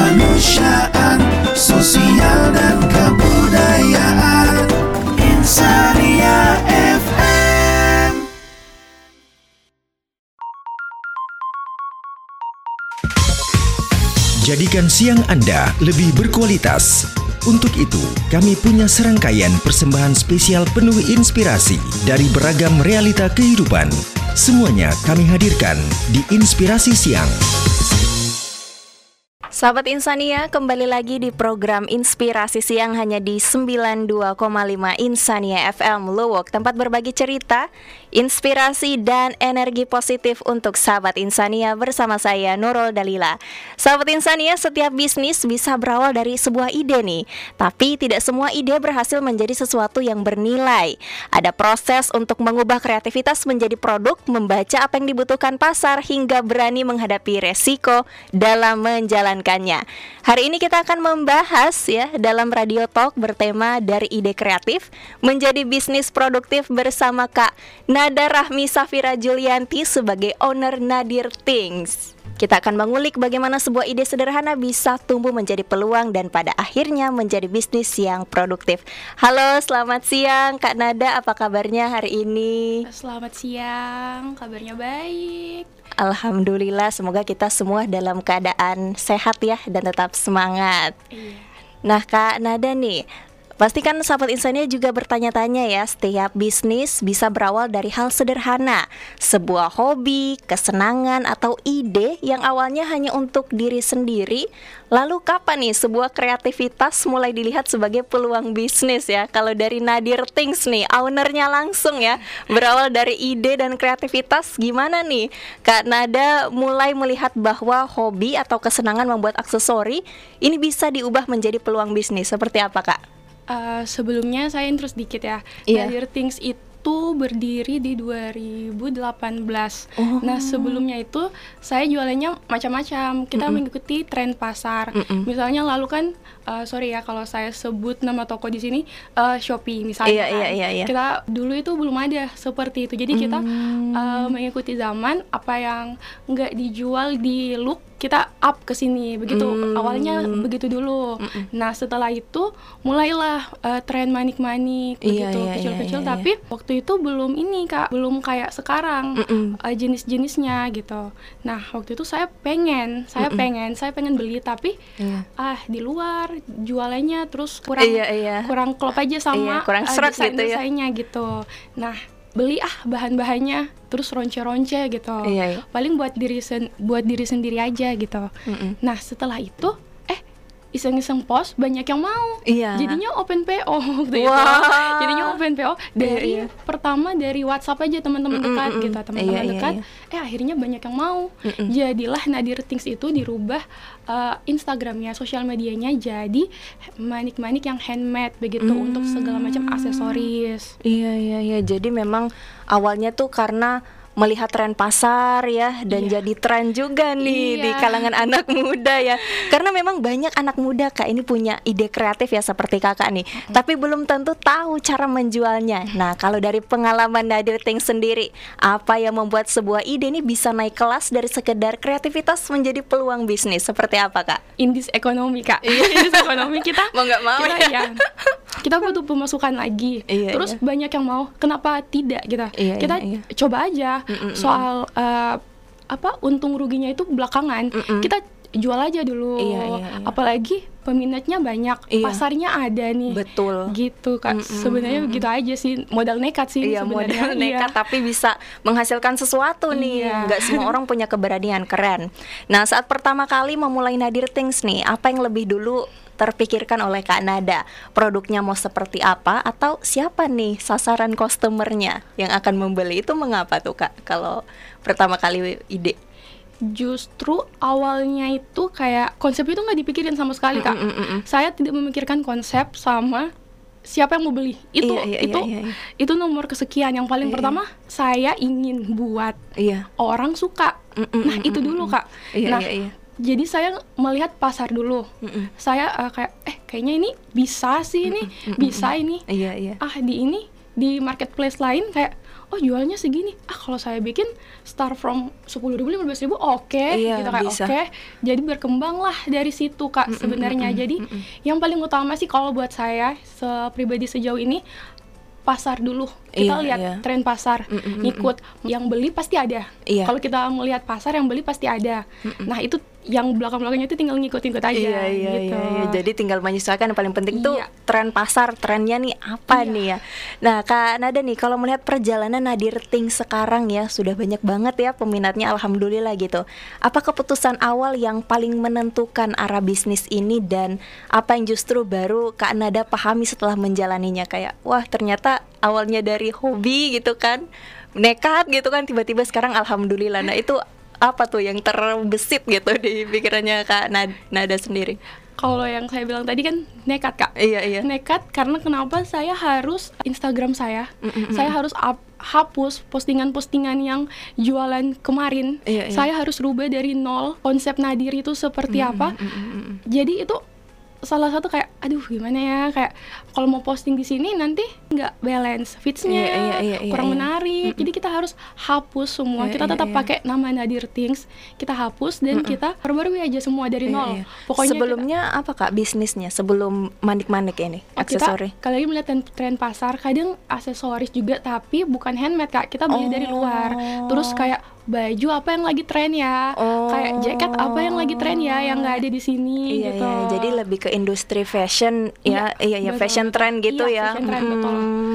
kemanusiaan, sosial dan kebudayaan. Insania FM. Jadikan siang Anda lebih berkualitas. Untuk itu, kami punya serangkaian persembahan spesial penuh inspirasi dari beragam realita kehidupan. Semuanya kami hadirkan di Inspirasi Siang. Sahabat Insania, kembali lagi di program Inspirasi Siang hanya di 92,5 Insania FM Luwuk, tempat berbagi cerita, inspirasi dan energi positif untuk sahabat Insania bersama saya Nurul Dalila. Sahabat Insania, setiap bisnis bisa berawal dari sebuah ide nih, tapi tidak semua ide berhasil menjadi sesuatu yang bernilai. Ada proses untuk mengubah kreativitas menjadi produk, membaca apa yang dibutuhkan pasar hingga berani menghadapi resiko dalam menjalankannya. Hari ini kita akan membahas ya dalam Radio Talk bertema dari ide kreatif menjadi bisnis produktif bersama Kak Nada Rahmi Safira Julianti sebagai owner Nadir Things. Kita akan mengulik bagaimana sebuah ide sederhana bisa tumbuh menjadi peluang dan pada akhirnya menjadi bisnis yang produktif. Halo, selamat siang Kak Nada, apa kabarnya hari ini? Selamat siang, kabarnya baik. Alhamdulillah, semoga kita semua dalam keadaan sehat ya dan tetap semangat. Iya. Nah Kak Nada nih, pasti kan sahabat Insania juga bertanya-tanya ya, setiap bisnis bisa berawal dari hal sederhana, sebuah hobi, kesenangan, atau ide yang awalnya hanya untuk diri sendiri. Lalu kapan nih sebuah kreativitas mulai dilihat sebagai peluang bisnis ya? Kalau dari Nadir Things nih, ownernya langsung ya, berawal dari ide dan kreativitas, gimana nih Kak Nada mulai melihat bahwa hobi atau kesenangan membuat aksesori ini bisa diubah menjadi peluang bisnis, seperti apa Kak? Sebelumnya saya intro sedikit ya. Iya. Nadir Things itu berdiri di 2018. Nah sebelumnya itu saya jualannya macam-macam. Kita mengikuti tren pasar. Misalnya lalu kan, sorry ya kalau saya sebut nama toko di sini, Shopee misalnya. Iya. Kita dulu itu belum ada seperti itu. Jadi kita mengikuti zaman, apa yang nggak dijual di Look kita up ke sini begitu. Awalnya begitu dulu. Nah setelah itu mulailah tren manik-manik begitu kecil-kecil. Tapi waktu itu belum ini Kak, belum kayak sekarang jenis-jenisnya gitu. Nah waktu itu saya pengen beli tapi di luar jualannya terus kurang klop aja sama kurang seret gitu ya. desainnya gitu. Nah beli bahan-bahannya terus ronce-ronce gitu. Paling buat diri sendiri aja gitu. Nah setelah itu iseng-iseng post banyak yang mau. Jadinya open PO waktu itu. Jadinya open PO dari pertama dari WhatsApp aja teman-teman dekat gitu, teman-teman dekat. Akhirnya banyak yang mau. Jadilah Nadir Things itu dirubah Instagramnya, sosial medianya jadi manik-manik yang handmade begitu untuk segala macam aksesoris. Iya. Jadi memang awalnya tuh karena melihat tren pasar ya, dan jadi tren juga nih di kalangan anak muda ya. Karena memang banyak anak muda Kak ini punya ide kreatif ya seperti Kakak nih, tapi belum tentu tahu cara menjualnya. Nah kalau dari pengalaman Nadir Things sendiri, apa yang membuat sebuah ide ini bisa naik kelas dari sekedar kreativitas menjadi peluang bisnis, seperti apa Kak? Indis ekonomi Kak. Indis ekonomi kita mau nggak mau kita butuh pemasukan lagi. Terus banyak yang mau, kenapa tidak gitu. Kita coba aja. Soal untung ruginya itu belakangan. Kita jual aja dulu. Apalagi peminatnya banyak, pasarnya ada nih. Betul. Gitu Kak. Sebenarnya begitu aja sih, modal nekat sih sebenarnya. Modal nekat tapi bisa menghasilkan sesuatu nih. Nggak semua orang punya keberanian, keren. Nah, saat pertama kali memulai Nadir Things nih, apa yang lebih dulu terpikirkan oleh Kak Nada? Produknya mau seperti apa atau siapa nih sasaran customernya yang akan membeli? Itu mengapa tuh Kak kalau pertama kali ide? Justru awalnya itu kayak konsep itu nggak dipikirin sama sekali Kak. Saya tidak memikirkan konsep sama siapa yang mau beli. Itu nomor kesekian. Yang paling pertama saya ingin buat orang suka. Nah itu dulu Kak. Jadi saya melihat pasar dulu. Saya kayaknya ini bisa sih ini, bisa ini. Di marketplace lain kayak oh jualnya segini, kalau saya bikin start from 10.000 15.000 oke, gitu Kak, oke. Jadi berkembang lah dari situ Kak sebenarnya. Jadi yang paling utama sih kalau buat saya pribadi sejauh ini, pasar dulu. Kita lihat tren pasar, ngikut. Yang beli pasti ada. Kalau kita melihat pasar, yang beli pasti ada. Nah itu yang belakang-belakangnya itu tinggal ngikut-ngikut aja gitu. Jadi tinggal menyesuaikan, yang paling penting tuh tren pasar, trennya nih apa nih ya. Nah Kak Nada nih, kalau melihat perjalanan Nadir Things sekarang ya, sudah banyak banget ya peminatnya, alhamdulillah gitu. Apa keputusan awal yang paling menentukan arah bisnis ini, dan apa yang justru baru Kak Nada pahami setelah menjalaninya, kayak wah ternyata awalnya dari hobi gitu kan, nekat gitu kan, tiba-tiba sekarang alhamdulillah. Nah itu apa tuh yang terbesit gitu di pikirannya Kak Nada sendiri? Kalau yang saya bilang tadi kan nekat Kak. Iya. Nekat karena kenapa saya harus Instagram saya harus hapus postingan-postingan yang jualan kemarin. Saya harus rubah dari nol konsep Nadir itu seperti apa. Jadi itu salah satu kayak aduh gimana ya, kayak kalau mau posting di sini nanti nggak balance feeds-nya, kurang menarik. Jadi kita harus hapus semua. Kita tetap pakai nama Nadir Things, kita hapus dan kita perbarui aja semua dari nol. Pokoknya sebelumnya apa Kak bisnisnya sebelum manik-manik ini? Aksesori. Kalau lagi melihat tren pasar, kadang aksesoris juga tapi bukan handmade Kak. Kita beli dari luar. Terus kayak baju apa yang lagi tren ya, kayak jaket apa yang lagi tren ya, yang nggak ada di sini gitu. Jadi lebih ke industri fashion ya, fashion trend gitu ya. Fashion trend, betul.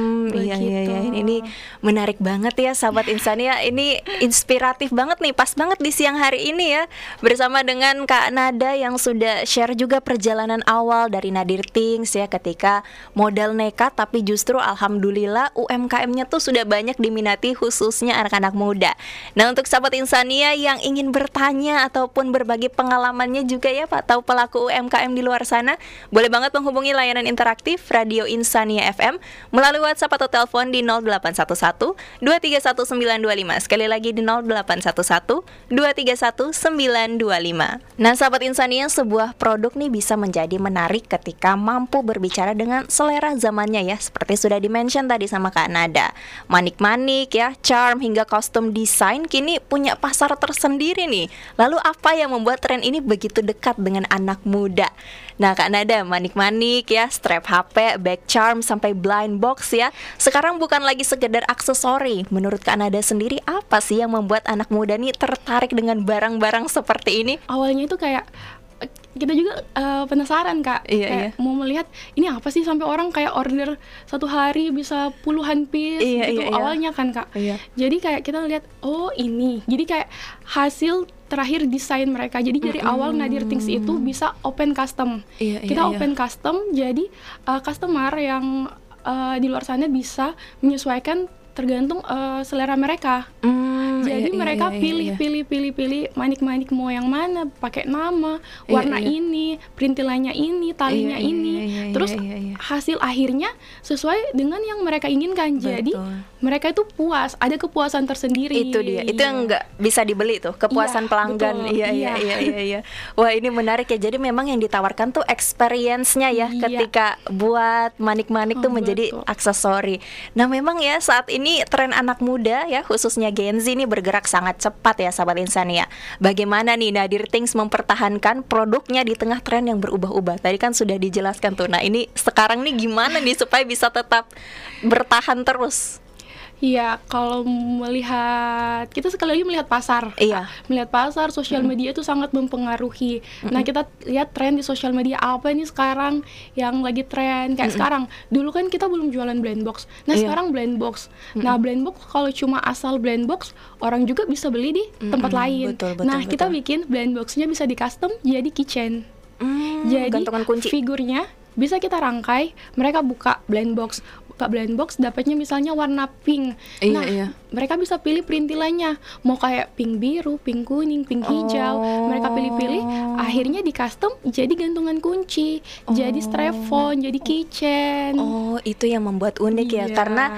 Ini menarik banget ya sahabat Insania. Ini inspiratif banget nih, pas banget di siang hari ini ya, bersama dengan Kak Nada yang sudah share juga perjalanan awal dari Nadir Things ya, ketika modal nekat tapi justru alhamdulillah UMKM-nya tuh sudah banyak diminati khususnya anak-anak muda. Nah untuk sahabat Insania yang ingin bertanya ataupun berbagi pengalamannya juga ya Pak, tahu pelaku UMKM di luar sana, boleh banget menghubungi layanan interaktif Radio Insania FM melalui WhatsApp atau telepon di 0811 231925. Sekali lagi di 0811 231925. Nah sahabat Insania, sebuah produk nih bisa menjadi menarik ketika mampu berbicara dengan selera zamannya ya, seperti sudah di-mention tadi sama Kak Nada. Manik-manik ya, charm hingga kostum desain kini punya pasar tersendiri nih. Lalu apa yang membuat tren ini begitu dekat dengan anak muda? Nah Kak Nada, manik-manik ya, strap HP, bag charm sampai blind box ya, sekarang bukan lagi sekedar aksesori. Menurut Kak Nada sendiri, apa sih yang membuat anak muda nih tertarik dengan barang-barang seperti ini? Awalnya itu kayak kita juga penasaran Kak, kayak mau melihat ini apa sih sampai orang kayak order satu hari bisa puluhan piece gitu. Awalnya kan Kak. Jadi kayak kita lihat oh ini, jadi kayak hasil terakhir desain mereka. Jadi dari awal Nadir Things itu bisa open custom. Kita open custom, jadi customer yang di luar sana bisa menyesuaikan tergantung selera mereka. Jadi mereka pilih manik-manik mau yang mana, pakai nama, warna ini, perintilannya ini, talinya ini. Terus hasil akhirnya sesuai dengan yang mereka inginkan. Jadi mereka itu puas, ada kepuasan tersendiri. Itu dia. Itu yang nggak bisa dibeli tuh, kepuasan pelanggan. Iya. Wah, ini menarik ya. Jadi memang yang ditawarkan tuh experience-nya ya, ketika buat manik-manik tuh menjadi aksesori. Nah, memang ya saat ini tren anak muda ya, khususnya Gen Z ini bergerak sangat cepat ya sahabat Insania. Bagaimana nih Nadir Things mempertahankan produknya di tengah tren yang berubah-ubah? Tadi kan sudah dijelaskan tuh. Nah ini sekarang nih gimana nih supaya bisa tetap bertahan terus? Iya, kalau melihat, kita sekali lagi melihat pasar. Melihat pasar, sosial media itu sangat mempengaruhi. Nah, kita lihat tren di sosial media apa nih sekarang yang lagi tren. Kayak sekarang, dulu kan kita belum jualan blind box. Nah, sekarang blind box. Nah, blind box kalau cuma asal blind box, orang juga bisa beli di tempat lain. Betul, kita bikin blind boxnya bisa di custom jadi keychain. Jadi gantungan kunci. Figurnya bisa kita rangkai, mereka buka blind box dapatnya misalnya warna pink. Mereka bisa pilih perintilannya, mau kayak pink biru, pink kuning, pink hijau. Mereka pilih-pilih, akhirnya di custom jadi gantungan kunci, jadi strap phone, jadi keychain. Itu yang membuat unik ya, karena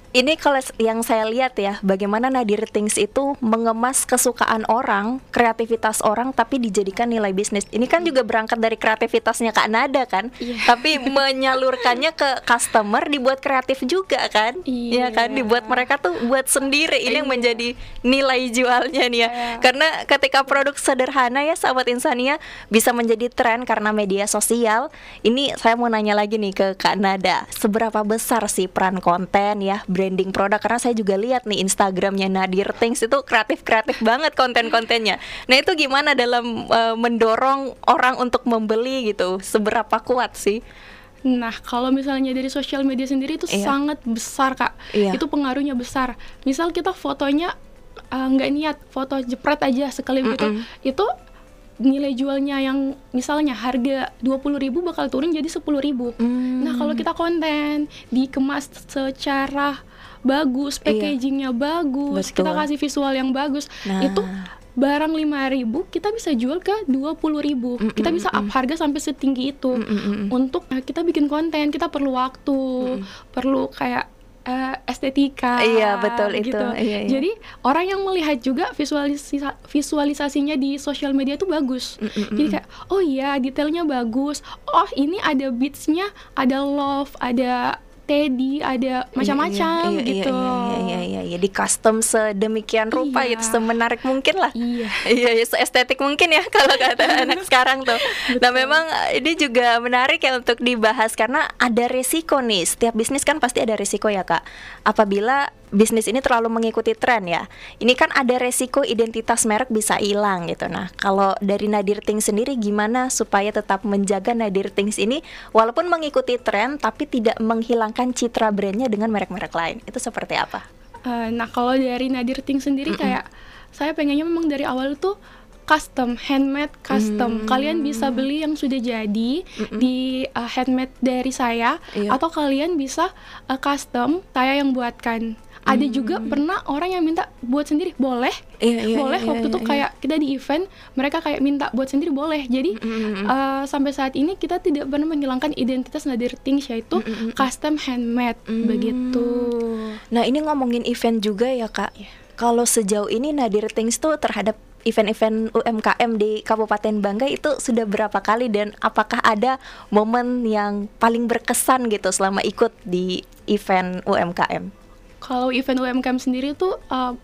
Ini kalau yang saya lihat ya, bagaimana Nadir Things itu mengemas kesukaan orang, kreativitas orang, tapi dijadikan nilai bisnis. Ini kan juga berangkat dari kreativitasnya Kak Nada kan, tapi menyalurkannya ke customer, dibuat kreatif juga kan, ya kan, dibuat mereka tuh buat sendiri. Ini yang menjadi nilai jualnya nih ya. Karena ketika produk sederhana ya sahabat Insania bisa menjadi tren karena media sosial. Ini saya mau nanya lagi nih ke Kak Nada, seberapa besar sih peran konten ya, branding produk, karena saya juga lihat nih Instagramnya Nadir Things itu kreatif banget konten-kontennya. Nah itu gimana dalam mendorong orang untuk membeli gitu, seberapa kuat sih? Nah kalau misalnya dari sosial media sendiri itu sangat besar Kak, itu pengaruhnya besar. Misal kita fotonya nggak niat, foto jepret aja sekali begitu, itu nilai jualnya yang misalnya harga 20.000 bakal turun jadi 10.000. Nah kalau kita konten dikemas secara bagus, packagingnya bagus, kita kasih visual yang bagus, itu barang 5.000 kita bisa jual ke 20.000. Kita bisa up harga sampai setinggi itu. Untuk kita bikin konten kita perlu waktu, perlu kayak estetika. Iya betul gitu. itu. Iya. Jadi orang yang melihat juga visualisasinya di sosial media itu bagus. Jadi kayak oh iya detailnya bagus. Oh ini ada beatsnya, ada love, ada teddy, ada macam-macam gitu. Iya, di custom sedemikian rupa gitu, semenarik mungkin lah. Iya, estetik mungkin ya kalau kata anak sekarang tuh. Nah, memang ini juga menarik ya untuk dibahas karena ada resiko nih. Setiap bisnis kan pasti ada resiko ya, Kak. Apabila bisnis ini terlalu mengikuti tren ya. Ini kan ada resiko identitas merek bisa hilang gitu. Nah, kalau dari Nadir Things sendiri gimana supaya tetap menjaga Nadir Things ini walaupun mengikuti tren tapi tidak menghilangkan citra brandnya dengan merek-merek lain? Itu seperti apa? Nah, kalau dari Nadir Things sendiri kayak saya pengennya memang dari awal tuh custom, handmade custom. Kalian bisa beli yang sudah jadi di handmade dari saya, atau kalian bisa custom, saya yang buatkan. Ada juga pernah orang yang minta buat sendiri, boleh? Boleh. Waktu itu kayak kita di event, mereka kayak minta buat sendiri, boleh. Jadi sampai saat ini kita tidak pernah menghilangkan identitas Nadir Things, yaitu custom handmade begitu. Nah ini ngomongin event juga ya Kak. Kalau sejauh ini Nadir Things tuh terhadap event-event UMKM di Kabupaten Banggai itu sudah berapa kali, dan apakah ada momen yang paling berkesan gitu selama ikut di event UMKM? Kalau event UMKM sendiri tuh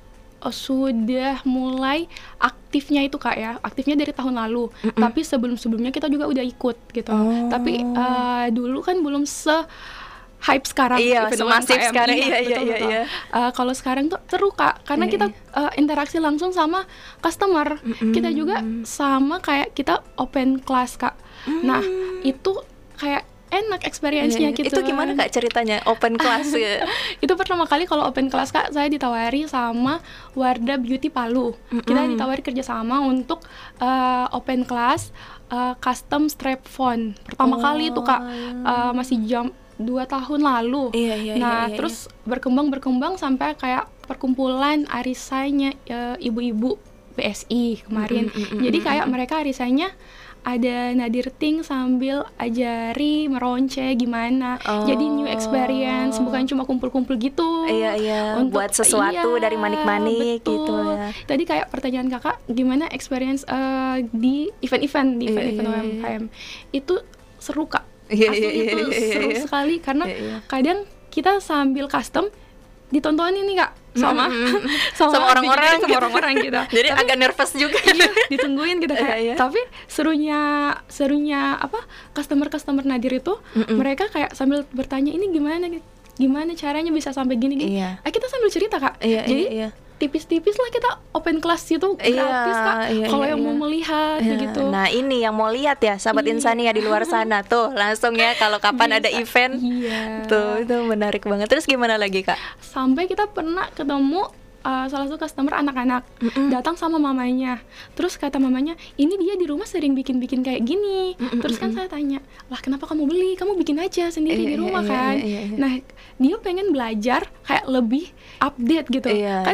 sudah mulai aktifnya itu Kak ya, aktifnya dari tahun lalu. Tapi sebelum-sebelumnya kita juga udah ikut gitu. Tapi dulu kan belum hype sekarang, semasif sekarang. Iya. Kalau sekarang tuh seru Kak, karena kita interaksi langsung sama customer. Kita juga sama kayak kita open class Kak. Nah itu kayak enak experience-nya gitu. Itu gimana Kak ceritanya open class? Itu pertama kali kalau open class Kak, saya ditawari sama Wardah Beauty Palu. Kita ditawari kerjasama untuk open class custom strap phone. Pertama kali itu Kak, masih 2 tahun lalu. Terus berkembang sampai kayak perkumpulan arisanya ibu-ibu BSI kemarin. Jadi kayak mereka arisanya ada Nadir Things sambil ajari meronce gimana. Jadi new experience, bukan cuma kumpul-kumpul gitu. Untuk buat sesuatu dari manik-manik gitu ya. Tadi kayak pertanyaan Kakak, gimana experience di event-event UMKM. Itu seru Kak. Asli itu seru sekali karena kadang kita sambil custom ditontonin nih Kak sama orang-orang gitu. Jadi tapi, agak nervous juga. Ditungguin gitu kayak. Tapi serunya apa? Customer Nadir itu mereka kayak sambil bertanya ini gimana caranya bisa sampai gini. Kita sambil cerita Kak. Jadi tipis-tipis lah kita open class itu gratis Kak. Kalau yang mau melihat begitu. Nah ini yang mau lihat ya sahabat Insania di luar sana tuh langsung ya kalau kapan ada event tuh itu menarik banget. Terus gimana lagi Kak? Sampai kita pernah ketemu salah satu customer anak-anak datang sama mamanya. Terus kata mamanya, ini dia di rumah sering bikin kayak gini. Terus kan saya tanya, lah kenapa kamu beli? Kamu bikin aja sendiri di rumah kan. Nah dia pengen belajar kayak lebih update gitu.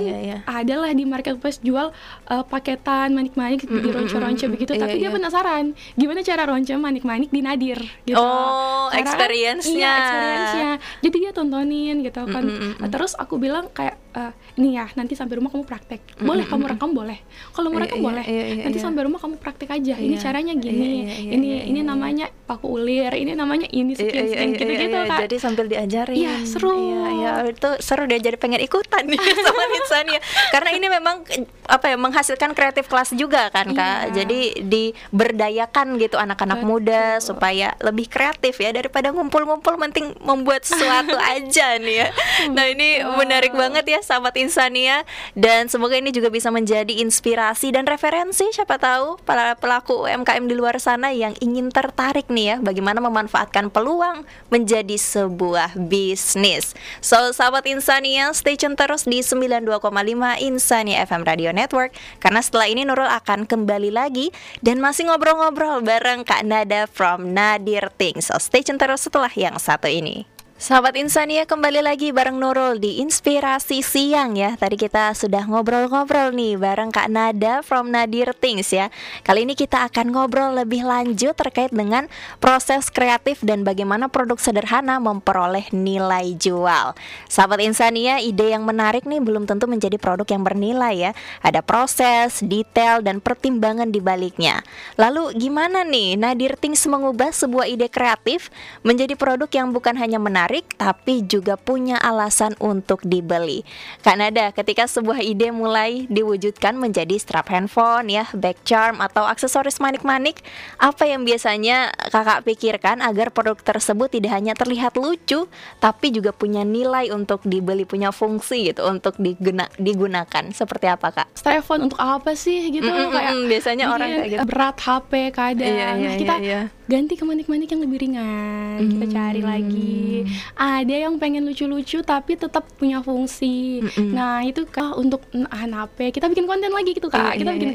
Adalah di marketplace jual paketan manik-manik di ronce-ronce begitu. Tapi dia penasaran gimana cara ronce manik-manik di Nadir gitu. Experience-nya. Experience-nya. Jadi dia tontonin gitu kan. Terus aku bilang kayak ini ya, nanti sampai rumah kamu praktek. Boleh kamu rekam, boleh. Kalau mau rekam boleh. Nanti sampai rumah kamu praktek aja. Ini caranya gini. Ini namanya paku ulir. Ini namanya ini sekian gitu-gitu kan. Jadi sambil diajarin. Iya, seru. Iya, itu seru dia, jadi pengen ikutan nih sama Insania. Karena ini memang menghasilkan kreatif kelas juga kan Kak. Jadi diberdayakan gitu anak-anak muda supaya lebih kreatif ya, daripada ngumpul-ngumpul penting membuat sesuatu aja nih ya. Nah, ini menarik banget ya sahabat Insania, dan semoga ini juga bisa menjadi inspirasi dan referensi siapa tahu para pelaku UMKM di luar sana yang ingin tertarik nih ya bagaimana memanfaatkan peluang menjadi sebuah bisnis. So sahabat Insania, stay tune terus di 92,5 Insania FM Radio Network, karena setelah ini Nurul akan kembali lagi dan masih ngobrol-ngobrol bareng Kak Nada from Nadir Things. So stay tune terus setelah yang satu ini. Sahabat Insania, kembali lagi bareng Nurul di Inspirasi Siang ya. Tadi kita sudah ngobrol-ngobrol nih bareng Kak Nada from Nadir Things ya. Kali ini kita akan ngobrol lebih lanjut terkait dengan proses kreatif dan bagaimana produk sederhana memperoleh nilai jual. Sahabat Insania, ide yang menarik nih belum tentu menjadi produk yang bernilai ya. Ada proses, detail, dan pertimbangan di baliknya. Lalu gimana nih Nadir Things mengubah sebuah ide kreatif menjadi produk yang bukan hanya menarik tapi juga punya alasan untuk dibeli. Kak Nada, ketika sebuah ide mulai diwujudkan menjadi strap handphone ya, back charm atau aksesoris manik-manik, apa yang biasanya Kakak pikirkan agar produk tersebut tidak hanya terlihat lucu tapi juga punya nilai untuk dibeli, punya fungsi gitu untuk digunakan? Seperti apa Kak? Strap handphone untuk apa sih gitu? Kayak biasanya orang kayak gitu. Berat HP kadang. Kita ganti ke manik-manik yang lebih ringan. Kita cari lagi. Ada yang pengen lucu-lucu tapi tetap punya fungsi. Nah itu Kak, untuk HP kita bikin konten lagi gitu Kak. Kita bikin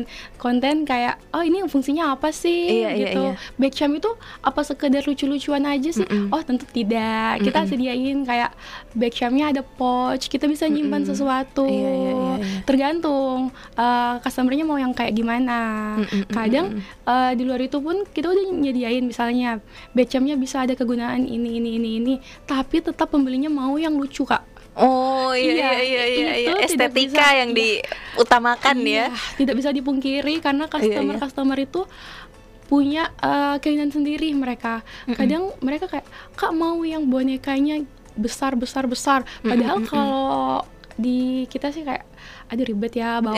konten kayak ini fungsinya apa sih gitu. Back charm itu apa sekedar lucu-lucuan aja sih? Oh tentu tidak. Kita sediain kayak back charmnya ada pouch. Kita bisa nyimpan sesuatu. Tergantung customernya mau yang kayak gimana. Kadang di luar itu pun kita udah nyediain misalnya back charmnya bisa ada kegunaan ini, tapi tetap pembelinya mau yang lucu Kak. Oh iya, estetika yang diutamakan ya. Tidak bisa dipungkiri karena customer itu punya keinginan sendiri mereka. Kadang mereka kayak, Kak mau yang bonekanya besar. Padahal kalau di kita sih kayak aduh ribet ya bawa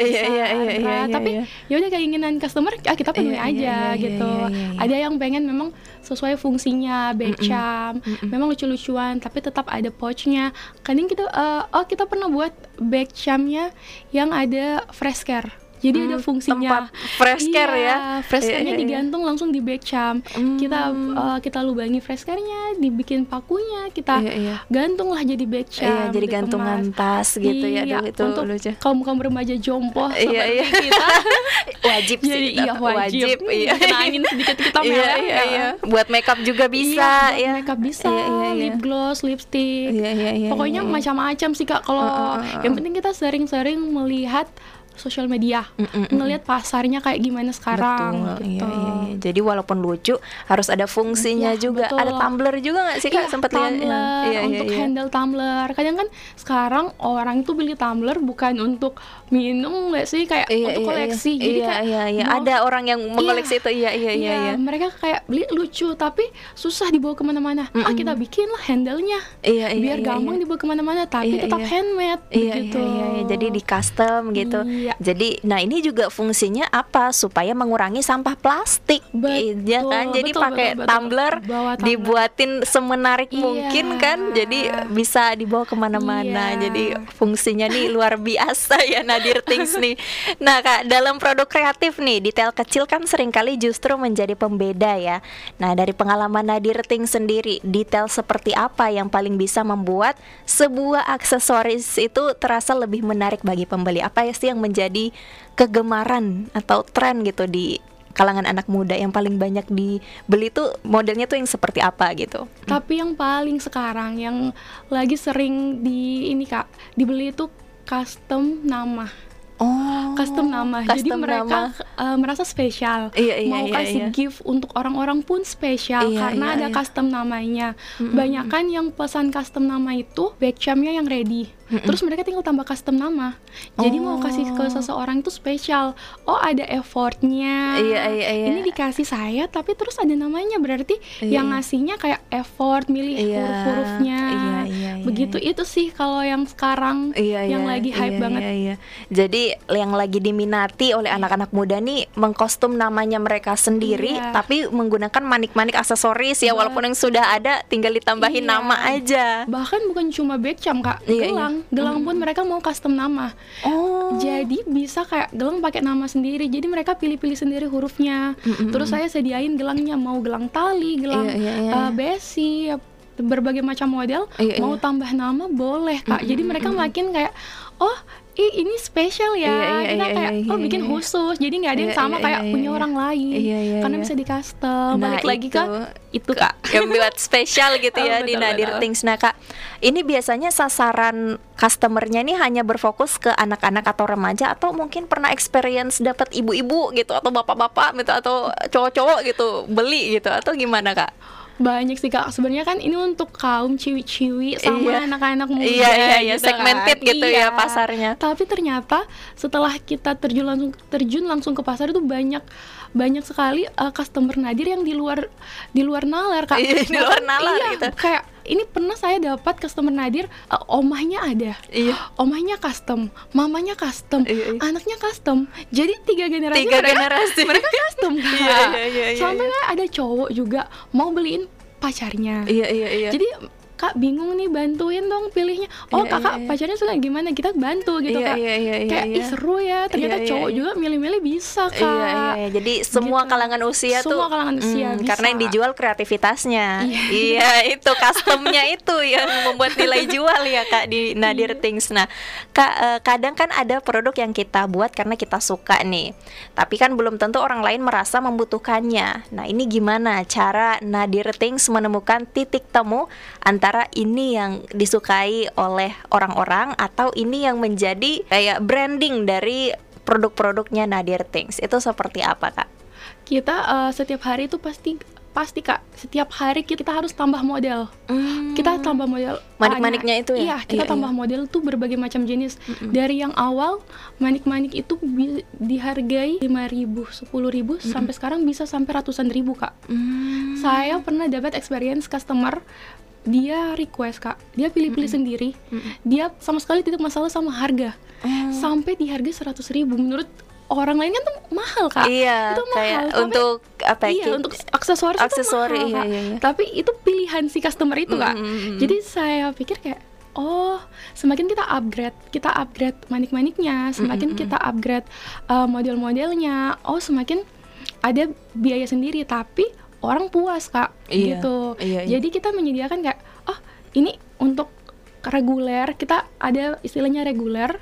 tapi ya udah keinginan customer kita penuhi aja gitu. Ada yang pengen memang sesuai fungsinya back charm, memang lucu-lucuan tapi tetap ada pouchnya. Kadang kita kita pernah buat back charmnya yang ada fresh care. Jadi ada fungsinya fresh care ya. Fresh care-nya digantung langsung di back charm. Kita lubangi fresh care-nya, dibikin pakunya, kita gantung lah jadi back charm. Jadi gantungan tas gitu ya. Itu untuk kaum remaja jompo seperti kita. Wajib sih. Jadi wajib. Kenangin sedikit kita meleleh. Buat makeup juga bisa ya. Makeup bisa, lip gloss, lipstick. Pokoknya macam-macam sih Kak. Kalau yang penting kita sering-sering melihat sosial media, ngelihat pasarnya kayak gimana sekarang. Betul, gitu. Jadi walaupun lucu harus ada fungsinya juga. Betul. Ada tumbler juga nggak sih Kak? Sempat lihat untuk handle tumbler. Kadang kan sekarang orang itu beli tumbler bukan untuk minum nggak sih, kayak untuk koleksi. Jadi ada orang yang mengoleksi itu. Mereka kayak beli lucu tapi susah dibawa kemana-mana. Kita bikin lah handle-nya biar gampang dibawa kemana-mana tapi tetap handmade gitu. Jadi di custom gitu. Iya. Jadi, nah ini juga fungsinya apa? Supaya mengurangi sampah plastik, ya kan? Jadi pakai tumbler, dibuatin semenarik mungkin kan? Jadi bisa dibawa kemana-mana. Jadi fungsinya nih luar biasa ya Nadir Things nih. Nah Kak, dalam produk kreatif nih, detail kecil kan seringkali justru menjadi pembeda ya. Nah dari pengalaman Nadir Things sendiri, detail seperti apa yang paling bisa membuat sebuah aksesoris itu terasa lebih menarik bagi pembeli? Apa sih yang menjadi kegemaran atau tren gitu di kalangan anak muda yang paling banyak dibeli tuh modelnya tuh yang seperti apa gitu? Tapi yang paling sekarang yang lagi sering dibeli itu custom nama. Custom nama. Jadi mereka merasa spesial. Mau kasih gift untuk orang-orang pun spesial karena ada custom namanya. Banyakan yang pesan custom nama itu backchamnya yang ready. Terus mereka tinggal tambah custom nama. Jadi mau kasih ke seseorang itu spesial. Oh ada effortnya. Ini dikasih saya, tapi terus ada namanya, berarti yang ngasihnya kayak effort, milih huruf-hurufnya. Begitu itu sih kalau yang sekarang yang lagi hype banget. Jadi yang lagi diminati oleh anak-anak muda nih mengkostum namanya mereka sendiri, tapi menggunakan manik-manik aksesoris ya, walaupun yang sudah ada tinggal ditambahin nama aja. Bahkan bukan cuma backcam Kak, gelang pun mereka mau custom nama. Jadi bisa kayak gelang pakai nama sendiri. Jadi mereka pilih-pilih sendiri hurufnya. Terus saya sediain gelangnya, mau gelang tali, gelang besi, berbagai macam model. Mau tambah nama boleh Kak. Jadi mereka makin kayak ini spesial ya, kita kayak bikin khusus, jadi nggak ada yang sama kayak punya orang lain, karena bisa di custom. Balik lagi ke itu Kak, yang buat spesial gitu ya di Nadir Things. Nah Kak, ini biasanya sasaran customernya ini hanya berfokus ke anak-anak atau remaja, atau mungkin pernah experience dapat ibu-ibu gitu atau bapak-bapak gitu atau cowok-cowok gitu beli gitu, atau gimana Kak? Banyak sih Kak, sebenarnya kan ini untuk kaum ciwi-ciwi sama anak-anak muda. Gitu segmented kan. Gitu ya pasarnya. Tapi ternyata setelah kita terjun langsung ke pasar itu banyak sekali customer Nadir yang di luar nalar Kak. Di luar nalar gitu. Kayak ini pernah saya dapat customer Nadir, omahnya ada, omahnya custom, mamanya custom, anaknya custom. Jadi 3 generasi mereka custom Kak. Sampai ada cowok juga mau beliin pacarnya. Jadi Kak bingung nih, bantuin dong pilihnya. Kakak pacarnya suka gimana, kita bantu gitu Kak. Kayak seru ya, ternyata cowok juga milih-milih bisa Kak. Jadi semua gitu. Kalangan usia semua kalangan usia bisa. Karena yang dijual kreativitasnya. Itu customnya itu yang membuat nilai jual ya Kak di Nadir Things. Nah Kak, kadang kan ada produk yang kita buat karena kita suka nih, tapi kan belum tentu orang lain merasa membutuhkannya. Nah ini gimana cara Nadir Things menemukan titik temu antara ini yang disukai oleh orang-orang atau ini yang menjadi kayak branding dari produk-produknya Nadir Things? Itu seperti apa Kak? Kita setiap hari itu pasti Kak, setiap hari kita harus tambah model. Kita tambah model manik-maniknya itu ya? Iya, kita tambah model tuh berbagai macam jenis. Dari yang awal manik-manik itu dihargai 5.000, 10.000 sampai sekarang bisa sampai ratusan ribu Kak. Saya pernah dapat experience customer, dia request Kak, dia pilih-pilih sendiri. Dia sama sekali tidak masalah sama harga. Sampai di harga 100.000. Menurut orang lain kan tuh mahal Kak. Itu mahal. Kayak untuk apa ya? Untuk aksesoris itu mahal Kak. Tapi itu pilihan si customer itu Kak. Jadi saya pikir kayak semakin kita upgrade manik-maniknya, semakin kita upgrade model-modelnya, semakin ada biaya sendiri, tapi orang puas Kak, gitu. Jadi kita menyediakan kayak, ini untuk reguler, kita ada istilahnya reguler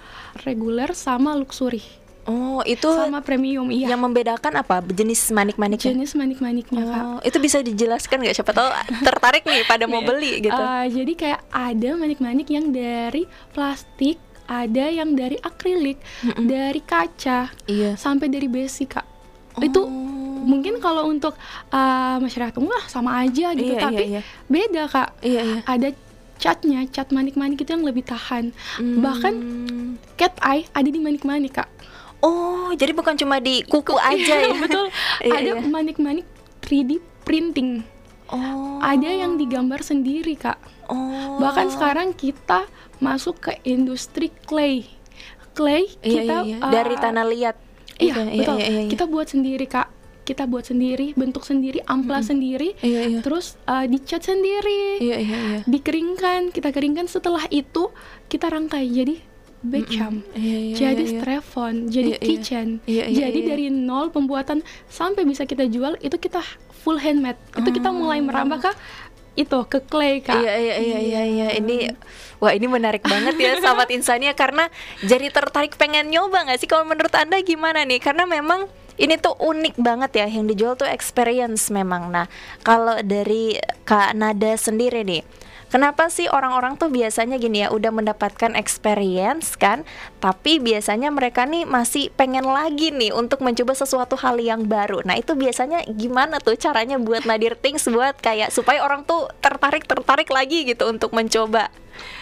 sama luxury. Itu sama premium. Yang membedakan apa? Jenis manik-maniknya? Jenis manik-maniknya Kak. Itu bisa dijelaskan nggak? Siapa tahu tertarik nih pada mau beli gitu. Jadi kayak ada manik-manik yang dari plastik, ada yang dari akrilik, dari kaca, sampai dari besi Kak. Itu mungkin kalau untuk masyarakat umum sama aja gitu, tapi beda Kak. Ada catnya, cat manik-manik itu yang lebih tahan. Bahkan cat eye ada di manik-manik Kak. Jadi bukan cuma di kuku aja ya? Betul. Ada manik-manik 3D printing. Ada yang digambar sendiri Kak. Bahkan sekarang kita masuk ke industri clay clay, kita dari tanah liat. Betul. Kita buat sendiri Kak. Kita buat sendiri, bentuk sendiri, amplas sendiri, terus dicat sendiri, dikeringkan, kita keringkan. Setelah itu kita rangkai jadi beckham, jadi strap-on, jadi kitchen. Jadi dari nol pembuatan sampai bisa kita jual itu kita full handmade. Itu kita mulai merambah ke clay Kak. Iya. Ini menarik banget ya Sahabat Insania, karena jadi tertarik pengen nyoba nggak sih? Kalau menurut Anda gimana nih? Karena memang ini tuh unik banget ya, yang dijual tuh experience memang. Nah, kalau dari Kak Nada sendiri nih, kenapa sih orang-orang tuh biasanya gini ya, udah mendapatkan experience kan, tapi biasanya mereka nih masih pengen lagi nih untuk mencoba sesuatu hal yang baru. Nah, itu biasanya gimana tuh caranya buat Nadir Things buat kayak supaya orang tuh tertarik lagi gitu untuk mencoba?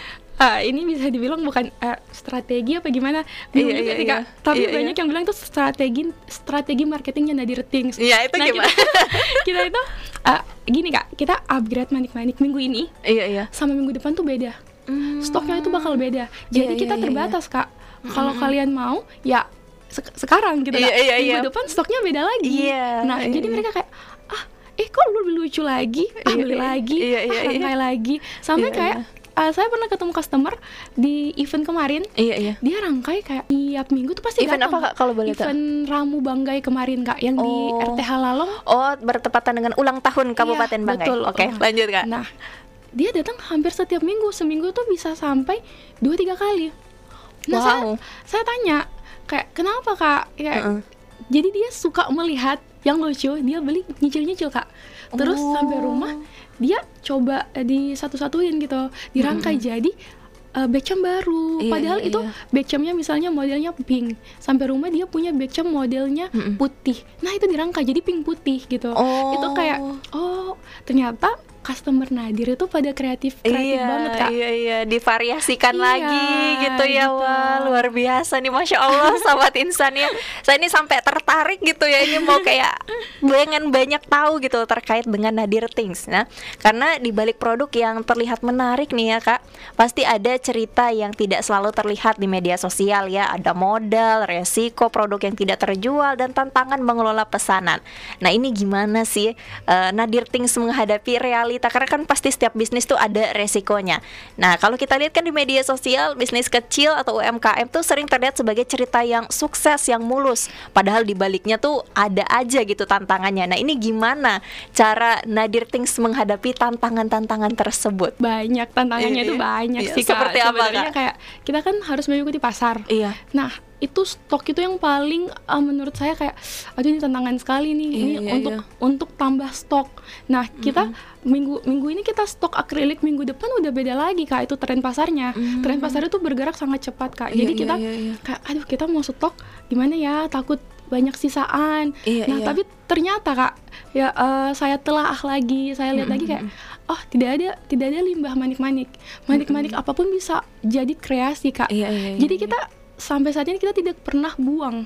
Ini bisa dibilang bukan strategi apa gimana, bingung juga sih Kak. Tapi banyak yang bilang tuh strategi marketingnya Nadir Things. Iya, itu gimana? Kita itu gini Kak, kita upgrade manik-manik minggu ini. Sama minggu depan tuh beda. Stoknya itu bakal beda. Jadi kita terbatas Kak. Kalau kalian mau ya sekarang gitu Kak. Minggu depan stoknya beda lagi. Nah, jadi mereka kayak kok lebih lucu lagi, beli lagi, rangkai lagi. Sampai kayak saya pernah ketemu customer di event kemarin. Dia rangkai kayak tiap minggu tuh pasti event datang. apa Kak kalau boleh tahu? Event Ramu Banggai kemarin Kak, yang di RTH Lalong. Bertepatan dengan ulang tahun Kabupaten Banggai. Betul. Oke, lanjut Kak. Nah, dia datang hampir setiap minggu. Seminggu tuh bisa sampai 2-3 kali. Nah, saya tanya kayak kenapa Kak? Jadi dia suka melihat yang lucu, dia beli nyicil-nyicil Kak. Terus sampai rumah dia coba di satu-satuin gitu, dirangkai jadi beckham baru. Padahal itu beckhamnya misalnya modelnya pink, sampai rumah dia punya beckham modelnya putih. Nah, itu dirangkai jadi pink putih gitu. Itu kayak ternyata customer Nadir itu pada kreatif banget Kak. Divariasikan lagi gitu ya. Gitu. Wah, luar biasa nih, Masya Allah Sahabat Insania. Saya ini sampai tertarik gitu ya, ini mau kayak pengen banyak tahu gitu terkait dengan Nadir Things. Nah, karena di balik produk yang terlihat menarik nih ya Kak, pasti ada cerita yang tidak selalu terlihat di media sosial ya. Ada modal, resiko produk yang tidak terjual, dan tantangan mengelola pesanan. Nah, ini gimana sih Nadir Things menghadapi realita? Karena kan pasti setiap bisnis tuh ada resikonya. Nah, kalau kita lihat kan di media sosial, bisnis kecil atau UMKM tuh sering terlihat sebagai cerita yang sukses, yang mulus. Padahal di baliknya tuh ada aja gitu tantangannya. Nah, ini gimana cara Nadir Things menghadapi tantangan-tantangan tersebut? Banyak tantangannya itu banyak sih Kak. Seperti apa Kak? Kayak kita kan harus mengikuti pasar. Nah, itu stok itu yang paling menurut saya kayak aduh ini tantangan sekali nih. Ini untuk tambah stok. Nah, kita minggu ini kita stok akrilik, minggu depan udah beda lagi Kak. Itu tren pasarnya. Tren pasar itu bergerak sangat cepat Kak. Jadi kita kayak aduh kita mau stok gimana ya, takut banyak sisaan. Tapi ternyata Kak ya saya telaah lagi, saya lihat lagi kayak tidak ada limbah manik-manik apapun bisa jadi kreasi Kak. Jadi kita sampai saat ini kita tidak pernah buang.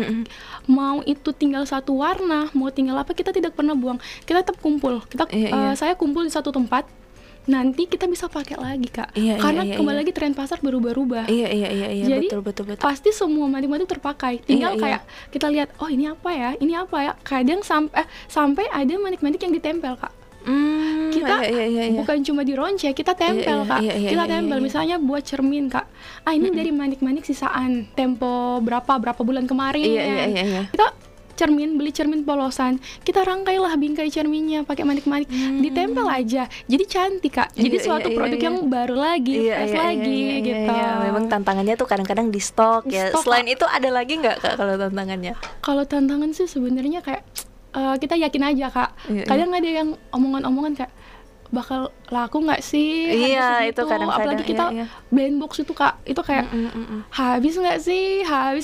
Mau itu tinggal satu warna, mau tinggal apa, kita tidak pernah buang. Kita tetap kumpul. Saya kumpul di satu tempat. Nanti kita bisa pakai lagi Kak. Karena kembali lagi tren pasar berubah-ubah. Jadi betul. Pasti semua manik-manik terpakai. Tinggal kayak kita lihat, ini apa ya? Kadang sampai ada manik-manik yang ditempel Kak. Kita bukan cuma dironce, kita tempel Kak. Kita tempel misalnya buat cermin Kak. Ini dari manik-manik sisaan tempo berapa bulan kemarin. Kita beli cermin polosan, kita rangkailah bingkai cerminnya pakai manik-manik, ditempel aja. Jadi cantik Kak. Jadi suatu produk yang baru lagi, fresh lagi gitu. Memang tantangannya tuh kadang-kadang di stok ya. Selain itu ada lagi nggak Kak kalau tantangannya? Kalau tantangan sih sebenarnya kayak kita yakin aja Kak. Kadang ada yang omongan-omongan kayak bakal laku nggak sih? Itu kadang-kadang. Apalagi kita blind box itu Kak, itu kayak habis nggak sih?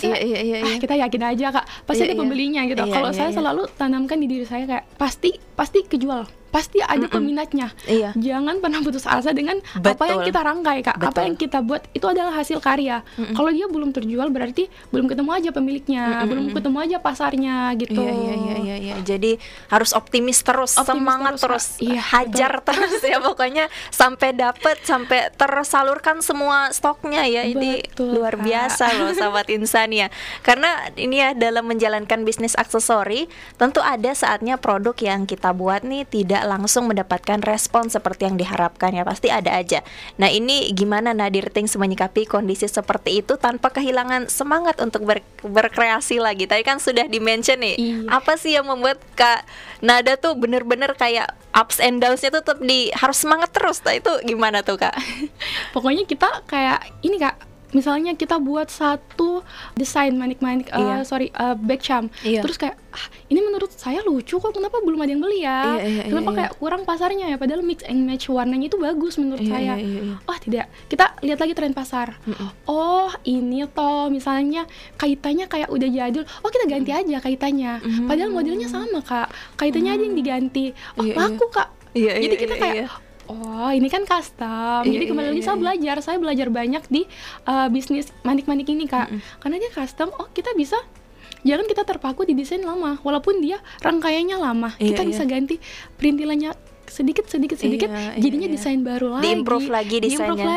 Kita yakin aja Kak. Pasti ada pembelinya gitu. Kalau saya selalu tanamkan di diri saya kayak pasti kejual. pasti ada peminatnya. Iya. Jangan pernah putus asa dengan apa yang kita rangkai, Kak. Apa yang kita buat itu adalah hasil karya. Kalau dia belum terjual berarti belum ketemu aja pemiliknya, belum ketemu aja pasarnya gitu. Iya. Jadi harus optimis terus, semangat terus, hajar terus ya pokoknya sampai dapet, sampai tersalurkan semua stoknya ya. Ini luar biasa loh sahabat Insania. Karena ini ya dalam menjalankan bisnis aksesori, tentu ada saatnya produk yang kita buat nih tidak langsung mendapatkan respon seperti yang diharapkan ya, pasti ada aja. Nah ini gimana Nadir Things menyikapi kondisi seperti itu tanpa kehilangan semangat untuk berkreasi lagi? Tadi kan sudah di-mention nih, apa sih yang membuat Kak Nada tuh bener-bener kayak ups and downs-nya tuh tetap harus semangat terus. Nah itu gimana tuh Kak? Pokoknya kita kayak ini Kak, misalnya kita buat satu desain manik-manik, back charm, terus kayak ini menurut saya lucu kok, kenapa belum ada yang beli ya? Kenapa kayak kurang pasarnya ya? Padahal mix and match warnanya itu bagus menurut saya. Oh tidak, kita lihat lagi tren pasar. Oh ini toh misalnya kaitannya kayak udah jadul, oh kita ganti aja kaitannya. Padahal modelnya sama Kak, kaitannya aja yang diganti. Oh laku Kak. Jadi kita kayak oh ini kan custom, jadi kembali lagi saya belajar banyak di bisnis manik-manik ini Kak, karena dia custom. Oh kita bisa, jangan kita terpaku di desain lama, walaupun dia rangkaiannya lama, kita bisa ganti perintilannya sedikit, jadinya desain baru lagi, diimprove lagi desainnya.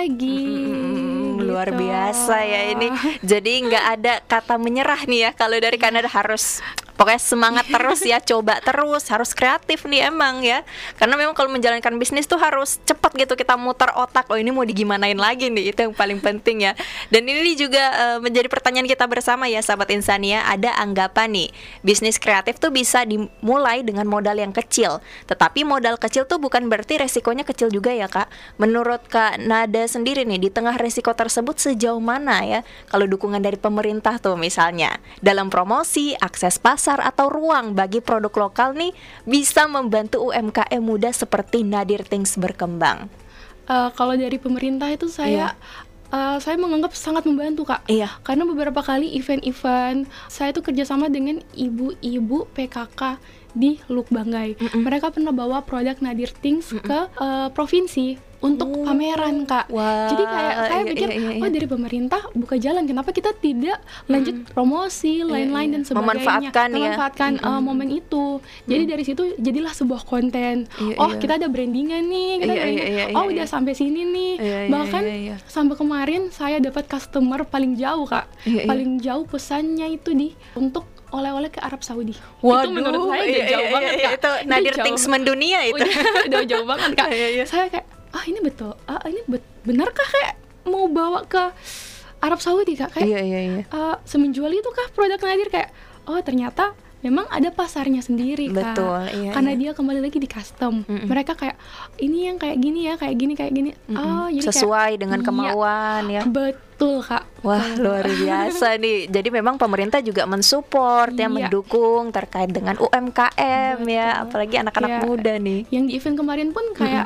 Luar biasa ya ini. Jadi nggak ada kata menyerah nih ya kalau dari Kanada, harus pokoknya semangat terus ya, coba terus, harus kreatif nih emang ya. Karena memang kalau menjalankan bisnis tuh harus cepat gitu kita muter otak, oh ini mau digimanain lagi nih, itu yang paling penting ya. Dan ini juga menjadi pertanyaan kita bersama ya sahabat Insania. Ada anggapan nih, bisnis kreatif tuh bisa dimulai dengan modal yang kecil. Tetapi modal kecil tuh bukan berarti resikonya kecil juga ya Kak. Menurut Kak Nada sendiri nih, di tengah resiko tersebut sejauh mana ya kalau dukungan dari pemerintah tuh misalnya dalam promosi, akses pasar, atau ruang bagi produk lokal nih bisa membantu UMKM muda seperti Nadir Things berkembang? Kalau dari pemerintah itu saya menganggap sangat membantu Kak. Karena beberapa kali event-event saya tuh kerjasama dengan ibu-ibu PKK di Luk Banggai. Mereka pernah bawa produk Nadir Things ke provinsi untuk pameran Kak. Jadi kayak saya pikir oh dari pemerintah buka jalan, kenapa kita tidak lanjut promosi lain-lain dan sebagainya, memanfaatkan momen itu. Jadi dari situ jadilah sebuah konten. Kita ada brandingan nih, udah sampai sini nih. Bahkan sampai kemarin saya dapat customer paling jauh Kak. Paling jauh pesannya itu untuk oleh-oleh ke Arab Saudi. Waduh, itu menurut saya udah jauh banget Kak. Itu Nadir Things mendunia itu. Udah jauh banget Kak. Saya kayak ini betul, ini benarkah kayak mau bawa ke Arab Saudi Kak? Kayak semenjual itu kah produk Nadir, kayak ternyata memang ada pasarnya sendiri Kak. Betul, karena dia kembali lagi di custom. Mereka kayak ini yang kayak gini ya, kayak gini. Jadi sesuai kayak, dengan kemauan ya. Betul Kak. Wah luar biasa nih. Jadi memang pemerintah juga mensupport ya, mendukung terkait dengan UMKM ya, apalagi anak-anak muda nih. Yang di event kemarin pun kayak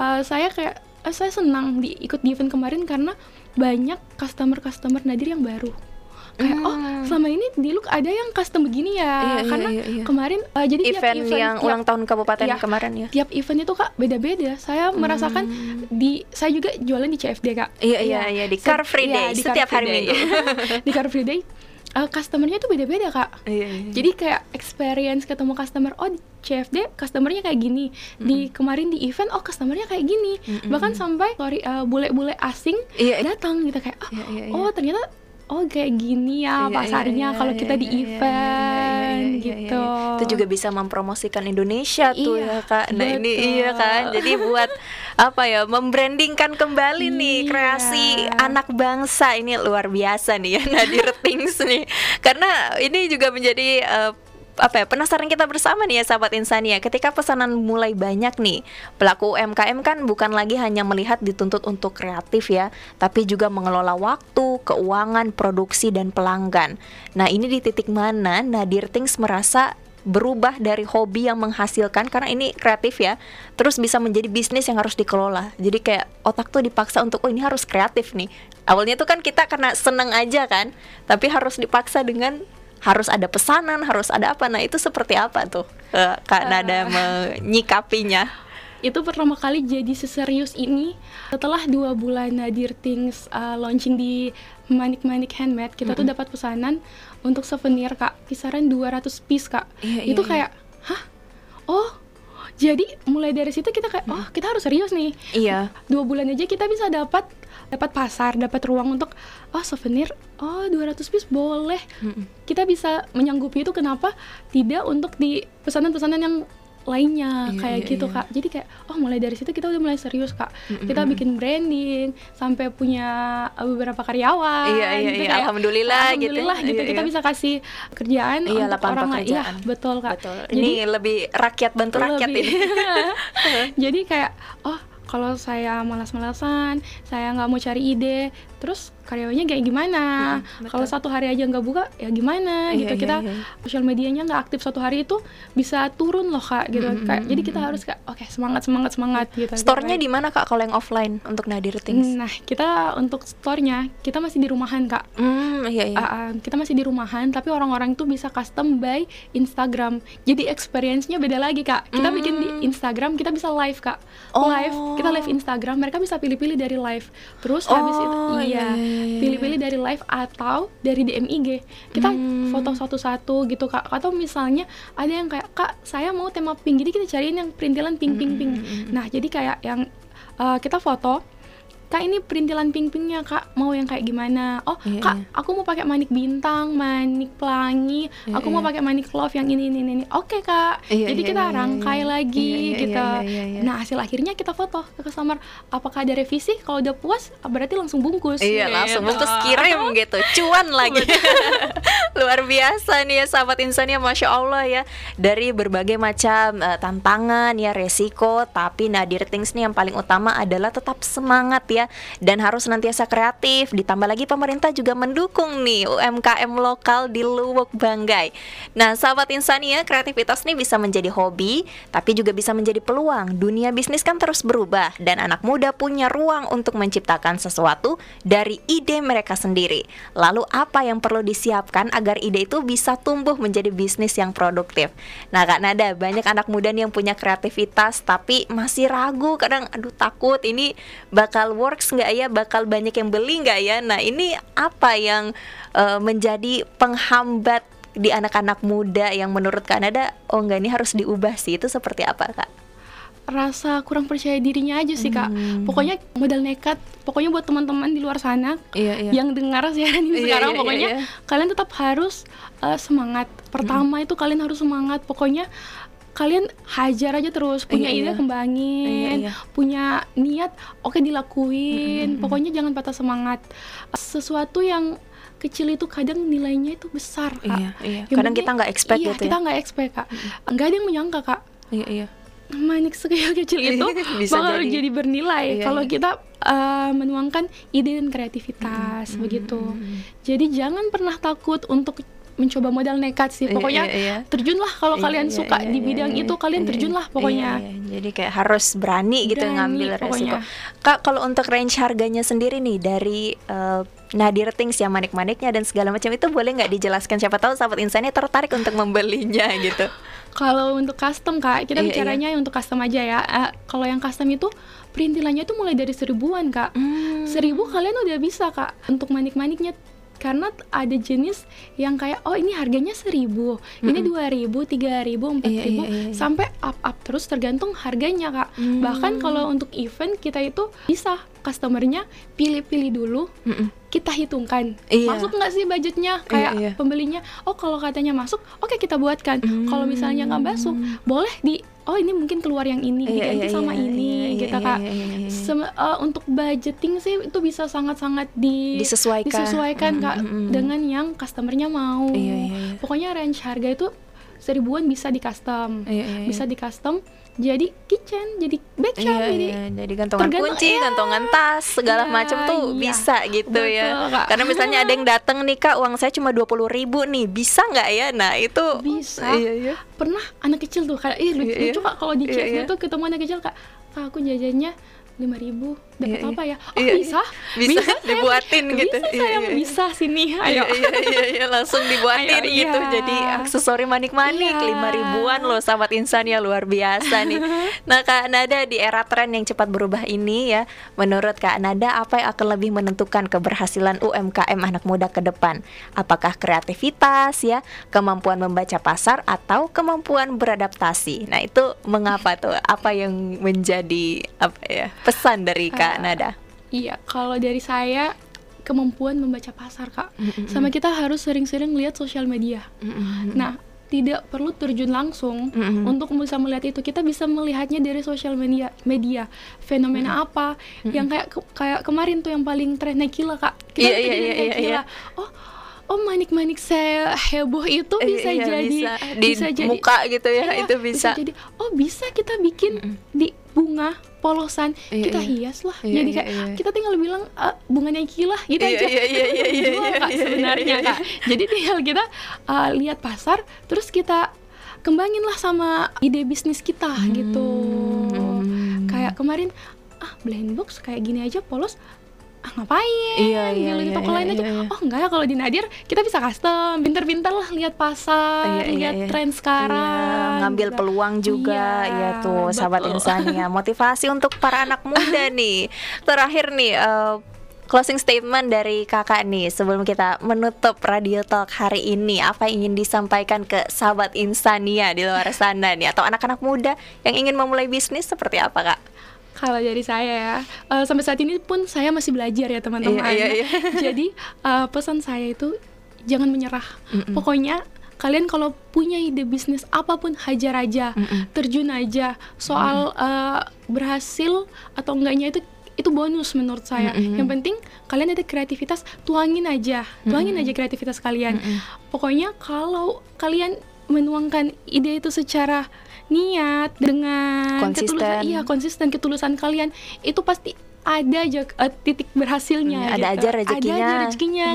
saya senang ikut di event kemarin karena banyak customer Nadir yang baru. Kayak selama ini di Luk ada yang custom begini ya. Karena kemarin jadi event yang ulang tahun kabupaten kemarin ya. Tiap event itu Kak beda-beda. Saya merasakan saya juga jualan di CFD Kak. Iya di Car Free Day setiap hari Minggu. Di Car Free Day customernya tuh beda-beda Kak. Jadi kayak experience ketemu customer, di CFD customernya kayak gini, di kemarin di event customernya kayak gini. Bahkan sampai bule-bule asing datang gitu kayak ternyata kayak gini ya pasarnya kalau kita di event gitu. Itu juga bisa mempromosikan Indonesia tuh ya Kak. Nah betul. Ini kan, jadi buat membrandingkan kembali nih kreasi anak bangsa. Ini luar biasa nih ya Nadir Things nih. Karena ini juga menjadi penasaran kita bersama nih ya sahabat Insania. Ketika pesanan mulai banyak nih, pelaku UMKM kan bukan lagi hanya melihat dituntut untuk kreatif ya, tapi juga mengelola waktu, keuangan, produksi, dan pelanggan. Nah ini di titik mana Nadir Things merasa berubah dari hobi yang menghasilkan, karena ini kreatif ya, terus bisa menjadi bisnis yang harus dikelola. Jadi kayak otak tuh dipaksa untuk ini harus kreatif nih. Awalnya tuh kan kita karena seneng aja kan, tapi harus dipaksa dengan harus ada pesanan, harus ada apa. Nah, itu seperti apa tuh Kak Nada menyikapinya? Itu pertama kali jadi seserius ini setelah 2 bulan Nadir Things launching di Manik-Manik Handmade. Kita tuh dapat pesanan untuk souvenir Kak, kisaran 200 piece Kak. Itu kayak, hah? Oh, jadi mulai dari situ kita kayak, oh kita harus serius nih. 2 bulan aja kita bisa dapat pasar, dapat ruang untuk souvenir, 200 piece boleh. Kita bisa menyanggupi itu, kenapa tidak untuk di pesanan-pesanan yang lainnya kayak gitu Kak. Jadi kayak mulai dari situ kita udah mulai serius Kak. Kita bikin branding sampai punya beberapa karyawan. Gitu, alhamdulillah gitu. Kita bisa kasih kerjaan untuk orang lain. Iya, betul Kak. Betul. Ini lebih rakyat bantu rakyat ini. Jadi kayak kalau saya malas-malasan, saya nggak mau cari ide, terus karyawannya kayak gimana? Kalau 1 hari aja nggak buka, ya gimana? Gitu. Kita sosial medianya nggak aktif 1 hari itu bisa turun loh Kak, gitu. Jadi kita harus kayak oke, semangat gitu. Store-nya di mana Kak kalau yang offline untuk Nadir Things? Nah, kita untuk store-nya kita masih di rumahan Kak. Kita masih di rumahan, tapi orang-orang itu bisa custom by Instagram. Jadi experience-nya beda lagi Kak. Kita bikin di Instagram, kita bisa live Kak. Kita live Instagram, mereka bisa pilih-pilih dari live. Terus habis itu pilih-pilih dari live atau dari DM IG. Kita foto satu-satu gitu Kak. Atau misalnya ada yang kayak, Kak saya mau tema pink, jadi kita cariin yang perintilan pink. Nah jadi kayak yang kita foto, Kak ini perintilan pink-pinknya Kak, mau yang kayak gimana? Kak aku mau pakai manik bintang, manik pelangi, aku mau pakai manik love yang ini. Oke Kak, jadi kita rangkai lagi gitu. Nah hasil akhirnya kita foto ke customer. Apakah ada revisi? Kalau udah puas berarti langsung bungkus. Langsung bungkus, kirim gitu, cuan lagi. Luar biasa nih ya sahabat Insania, Masya Allah ya. Dari berbagai macam tantangan ya, resiko, tapi Nadir Things nih yang paling utama adalah tetap semangat ya, dan harus senantiasa kreatif. Ditambah lagi pemerintah juga mendukung nih UMKM lokal di Luwuk Banggai. Nah sahabat Insania, kreativitas nih bisa menjadi hobi, tapi juga bisa menjadi peluang. Dunia bisnis kan terus berubah, dan anak muda punya ruang untuk menciptakan sesuatu dari ide mereka sendiri. Lalu apa yang perlu disiapkan agar ide itu bisa tumbuh menjadi bisnis yang produktif? Nah Kak Nada, banyak anak muda nih yang punya kreativitas tapi masih ragu, kadang aduh takut ini bakal works nggak ya, bakal banyak yang beli nggak ya. Nah ini apa yang menjadi penghambat di anak-anak muda yang menurut Kak Nada, enggak ini harus diubah sih, itu seperti apa Kak? Rasa kurang percaya dirinya aja sih Kak. Pokoknya modal nekat. Pokoknya buat teman-teman di luar sana yang dengar siaran ini sekarang, pokoknya kalian tetap harus semangat. Pertama itu kalian harus semangat. Pokoknya kalian hajar aja terus, punya ide kembangin, punya niat oke dilakuin. Pokoknya jangan patah semangat. Sesuatu yang kecil itu kadang nilainya itu besar Kak. Kadang kita nggak expect gitu ya. Kita nggak expect Kak. Nggak ada yang menyangka Kak. Manik sekecil itu bakal jadi bernilai kalau kita menuangkan ide dan kreativitas begitu. Jadi jangan pernah takut untuk mencoba modal nekat sih. Pokoknya terjunlah kalau kalian suka di bidang itu, kalian terjunlah pokoknya. Jadi kayak harus berani gitu ngambil resiko. Kak, kalau untuk range harganya sendiri nih dari Nadir Things ya, manik-maniknya dan segala macam itu boleh nggak dijelaskan? Siapa tahu sahabat Insania tertarik untuk membelinya gitu. Kalau untuk custom Kak, kita bicaranya untuk custom aja ya. Kalau yang custom itu perintilannya itu mulai dari 1000-an Kak. 1000 kalian udah bisa Kak untuk manik-maniknya. Karena ada jenis yang kayak ini harganya 1000, ini 2000, 3000, 4000, sampai up terus tergantung harganya Kak. Bahkan kalau untuk event kita itu bisa customernya pilih-pilih dulu, kita hitungkan masuk nggak sih budgetnya, kayak pembelinya kalau katanya masuk, oke kita buatkan. Kalau misalnya nggak masuk, boleh ini mungkin keluar yang ini diganti sama ini gitu Kak. Untuk budgeting sih itu bisa sangat-sangat disesuaikan Kak dengan yang customernya mau. Pokoknya range harga itu 1000-an bisa di custom, bisa di custom jadi kitchen, jadi backshop, jadi gantungan kunci, gantungan tas, segala macam tuh bisa gitu. Betul, ya Kak. Karena misalnya ada yang datang nih Kak, uang saya cuma 20.000 nih, bisa nggak ya? Nah itu bisa. Pernah anak kecil tuh kayak lucu Kak, kalau di chat itu ketemu anak kecil Kak aku jajannya 5.000 dapat apa ya? Bisa dibuatin gitu. Bisa sini. Ayo. Iya, langsung dibuatin gitu. Jadi aksesori manik-manik 5.000-an loh sahabat Insania, luar biasa nih. Nah, Kak Nada, di era tren yang cepat berubah ini ya, menurut Kak Nada apa yang akan lebih menentukan keberhasilan UMKM anak muda ke depan? Apakah kreativitas ya, kemampuan membaca pasar, atau kemampuan beradaptasi? Nah, itu mengapa tuh? Apa yang menjadi pesan dari Kak Nada? Iya, kalau dari saya kemampuan membaca pasar, Kak. Sama kita harus sering-sering lihat sosial media. Nah, tidak perlu terjun langsung untuk bisa melihat itu. Kita bisa melihatnya dari sosial media. Fenomena apa yang kayak kemarin tuh yang paling tren Naikila, Kak. Kita Naikila. Oh, manik-manik saya heboh itu bisa jadi muka gitu ya, itu bisa. Jadi bisa kita bikin di bunga polosan, kita hias lah. Jadi kayak kita tinggal bilang bunganya Naikila gitu aja. Jual, Kak, sebenarnya, Kak. Jadi tinggal kita lihat pasar, terus kita kembangin lah sama ide bisnis kita gitu. Kayak kemarin blind box kayak gini aja polos, ngapain? Di toko lain aja. Oh enggak ya, kalau di Nadir kita bisa custom, pinter-pinter lah lihat pasar, lihat tren sekarang, ngambil peluang juga. Iya tuh, sahabat Insania, motivasi untuk para anak muda nih. Terakhir nih, closing statement dari Kakak nih sebelum kita menutup Radio Talk hari ini. Apa yang ingin disampaikan ke sahabat Insania di luar sana nih, atau anak-anak muda yang ingin memulai bisnis seperti apa, Kak? Kalau dari saya ya, sampai saat ini pun saya masih belajar ya teman-teman. Jadi pesan saya itu jangan menyerah. Pokoknya kalian kalau punya ide bisnis apapun, hajar aja, terjun aja. Soal berhasil atau enggaknya itu bonus menurut saya. Yang penting kalian ada kreativitas, tuangin aja kreativitas kalian. Pokoknya kalau kalian menuangkan ide itu secara niat, dengan konsisten ketulusan kalian, itu pasti ada aja titik berhasilnya. Ada aja rezekinya.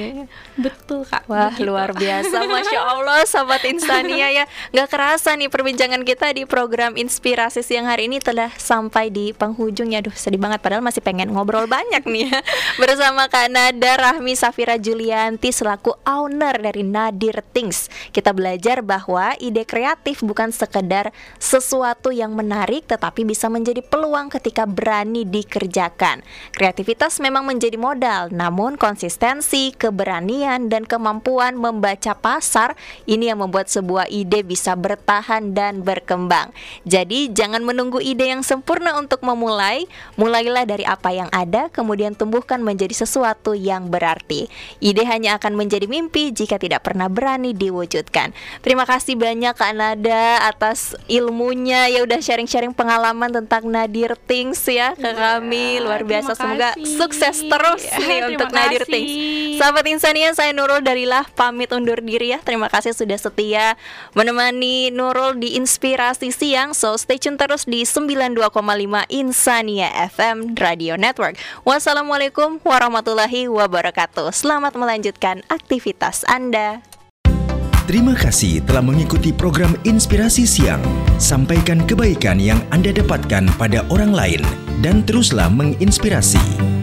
Betul, Kak. Wah, begitu. Luar biasa, Masya Allah, sahabat Insania ya. Gak kerasa nih perbincangan kita di program Inspirasi Siang hari ini telah sampai di penghujungnya. Aduh, sedih banget, padahal masih pengen ngobrol banyak nih ya. Bersama Kak Nada Rahmi Safira Julianti selaku owner dari Nadir Things. Kita belajar bahwa ide kreatif bukan sekedar sesuatu yang menarik, tetapi bisa menjadi peluang ketika berani dikerjakan. Kreativitas memang menjadi modal, namun konsistensi, keberanian, dan kemampuan membaca pasar ini yang membuat sebuah ide bisa bertahan dan berkembang. Jadi jangan menunggu ide yang sempurna untuk memulai. Mulailah dari apa yang ada, kemudian tumbuhkan menjadi sesuatu yang berarti. Ide hanya akan menjadi mimpi jika tidak pernah berani diwujudkan. Terima kasih banyak Kak Nada atas ilmunya, ya udah sharing-sharing pengalaman tentang Nadir Things ya ke kami. Luar biasa, semoga sukses terus nih untuk Nadir Things. Sahabat Insania, saya Nurul Darilah pamit undur diri ya. Terima kasih sudah setia menemani Nurul di Inspirasi Siang. So stay tune terus di 92,5 Insania FM Radio Network. Wassalamualaikum warahmatullahi wabarakatuh. Selamat melanjutkan aktivitas Anda. Terima kasih telah mengikuti program Inspirasi Siang. Sampaikan kebaikan yang Anda dapatkan pada orang lain dan teruslah menginspirasi.